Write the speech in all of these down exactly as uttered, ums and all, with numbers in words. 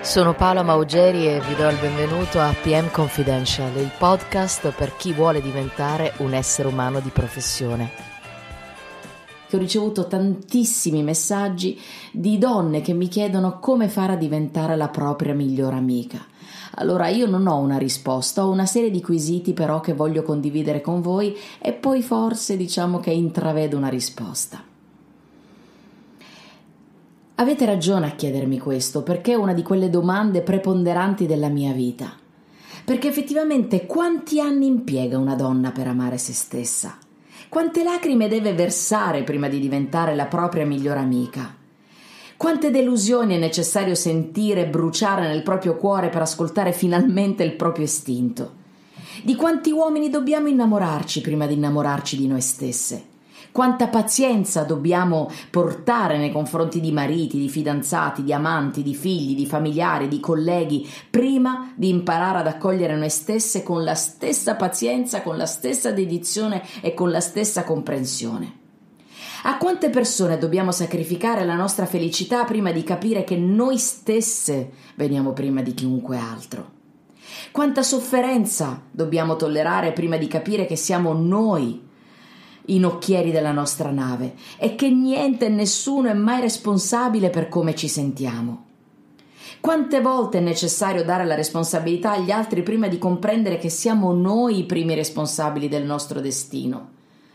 Sono Paola Maugeri e vi do il benvenuto a P M Confidential, il podcast per chi vuole diventare un essere umano di professione. Ho ricevuto tantissimi messaggi di donne che mi chiedono come fare a diventare la propria migliore amica. Allora io non ho una risposta, ho una serie di quesiti però che voglio condividere con voi e poi forse diciamo che intravedo una risposta. Avete ragione a chiedermi questo, perché è una di quelle domande preponderanti della mia vita. Perché effettivamente quanti anni impiega una donna per amare se stessa? Quante lacrime deve versare prima di diventare la propria migliore amica? Quante delusioni è necessario sentire e bruciare nel proprio cuore per ascoltare finalmente il proprio istinto? Di quanti uomini dobbiamo innamorarci prima di innamorarci di noi stesse? Quanta pazienza dobbiamo portare nei confronti di mariti, di fidanzati, di amanti, di figli, di familiari, di colleghi, prima di imparare ad accogliere noi stesse con la stessa pazienza, con la stessa dedizione e con la stessa comprensione? A quante persone dobbiamo sacrificare la nostra felicità prima di capire che noi stesse veniamo prima di chiunque altro? Quanta sofferenza dobbiamo tollerare prima di capire che siamo noi i nocchieri della nostra nave e che niente e nessuno è mai responsabile per come ci sentiamo? Quante volte è necessario dare la responsabilità agli altri prima di comprendere che siamo noi i primi responsabili del nostro destino?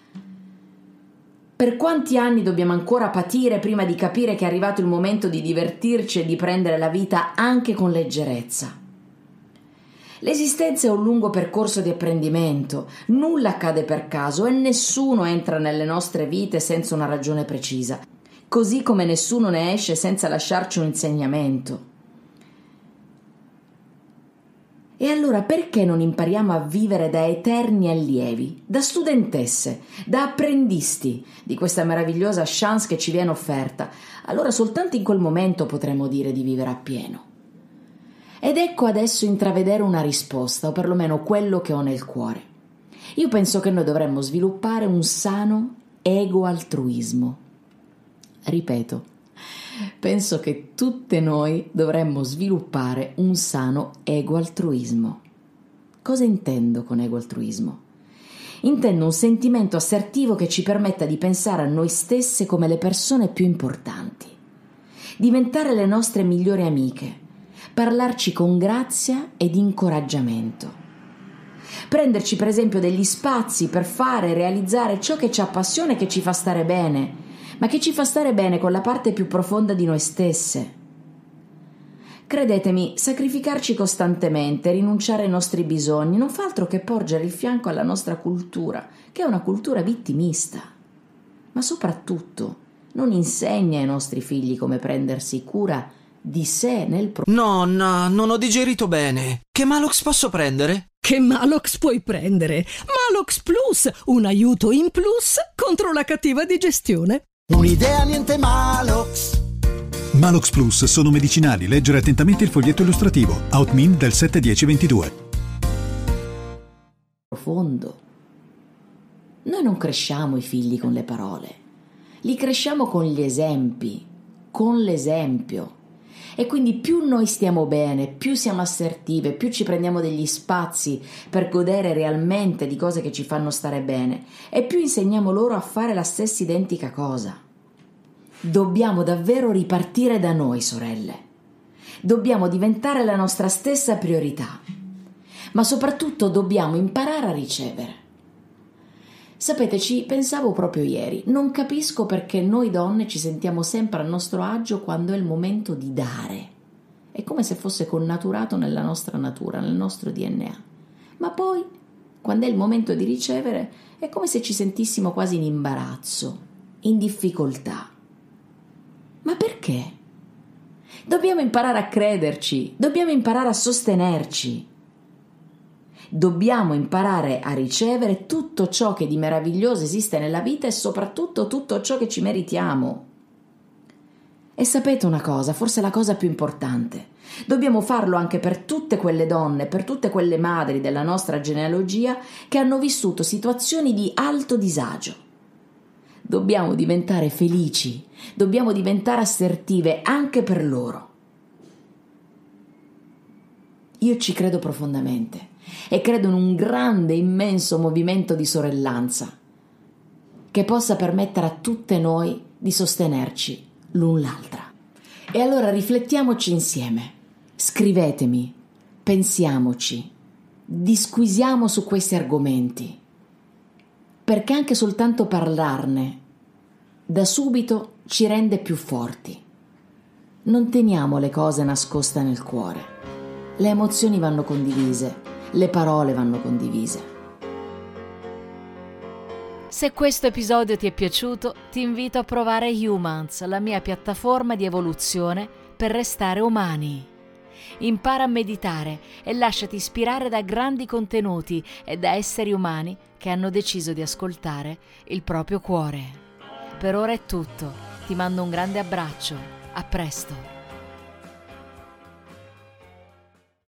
Per quanti anni dobbiamo ancora patire prima di capire che è arrivato il momento di divertirci e di prendere la vita anche con leggerezza? L'esistenza è un lungo percorso di apprendimento, nulla accade per caso e nessuno entra nelle nostre vite senza una ragione precisa, così come nessuno ne esce senza lasciarci un insegnamento. E allora perché non impariamo a vivere da eterni allievi, da studentesse, da apprendisti di questa meravigliosa chance che ci viene offerta? Allora soltanto in quel momento potremo dire di vivere appieno. Ed ecco adesso intravedere una risposta, o perlomeno quello che ho nel cuore. Io penso che noi dovremmo sviluppare un sano ego-altruismo. Ripeto, penso che tutte noi dovremmo sviluppare un sano ego-altruismo. Cosa intendo con ego-altruismo? Intendo un sentimento assertivo che ci permetta di pensare a noi stesse come le persone più importanti, diventare le nostre migliori amiche, parlarci con grazia ed incoraggiamento, prenderci per esempio degli spazi per fare e realizzare ciò che ci appassiona e che ci fa stare bene, ma che ci fa stare bene con la parte più profonda di noi stesse. Credetemi, sacrificarci costantemente, rinunciare ai nostri bisogni non fa altro che porgere il fianco alla nostra cultura, che è una cultura vittimista, ma soprattutto non insegna ai nostri figli come prendersi cura di sé nel pro... Nonna, non ho digerito bene. Che Malox posso prendere? Che Malox puoi prendere? Malox Plus, un aiuto in plus contro la cattiva digestione. Un'idea niente Malox. Malox Plus sono medicinali. Leggere attentamente il foglietto illustrativo. Outmin del sette dieci ventidue. Profondo. Noi non cresciamo i figli con le parole. Li cresciamo con gli esempi, con l'esempio. E quindi più noi stiamo bene, più siamo assertive, più ci prendiamo degli spazi per godere realmente di cose che ci fanno stare bene e più insegniamo loro a fare la stessa identica cosa. Dobbiamo davvero ripartire da noi, sorelle. Dobbiamo diventare la nostra stessa priorità, ma soprattutto dobbiamo imparare a ricevere. Sapete, ci pensavo proprio ieri, non capisco perché noi donne ci sentiamo sempre a nostro agio quando è il momento di dare. È come se fosse connaturato nella nostra natura, nel nostro D N A. Ma poi, quando è il momento di ricevere, è come se ci sentissimo quasi in imbarazzo, in difficoltà. Ma perché? Dobbiamo imparare a crederci, dobbiamo imparare a sostenerci. Dobbiamo imparare a ricevere tutto ciò che di meraviglioso esiste nella vita e soprattutto tutto ciò che ci meritiamo. E sapete una cosa, forse la cosa più importante, dobbiamo farlo anche per tutte quelle donne, per tutte quelle madri della nostra genealogia che hanno vissuto situazioni di alto disagio. Dobbiamo diventare felici, dobbiamo diventare assertive anche per loro. Io ci credo profondamente e credo in un grande, immenso movimento di sorellanza che possa permettere a tutte noi di sostenerci l'un l'altra. E allora riflettiamoci insieme, scrivetemi, pensiamoci, disquisiamo su questi argomenti, perché anche soltanto parlarne da subito ci rende più forti. Non teniamo le cose nascoste nel cuore. Le emozioni vanno condivise, le parole vanno condivise. Se questo episodio ti è piaciuto, ti invito a provare Humans, la mia piattaforma di evoluzione per restare umani. Impara a meditare e lasciati ispirare da grandi contenuti e da esseri umani che hanno deciso di ascoltare il proprio cuore. Per ora è tutto, ti mando un grande abbraccio, a presto.